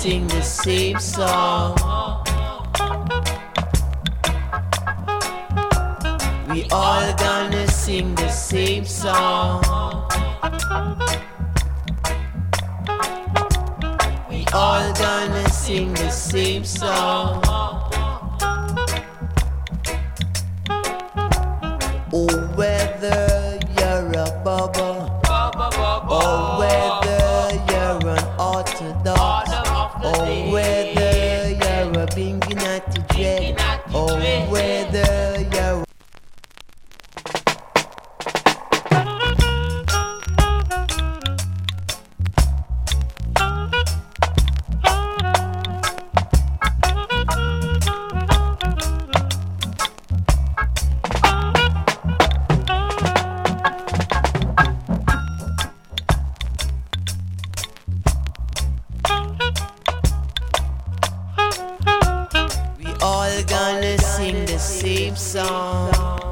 sing the same song. We all gonna sing the same song. We all gonna sing the same song. Oh, whether you're a bubble, or whether you're an orthodox, or whether you're a Binginati Dread, or whether you're all gonna sing the same song.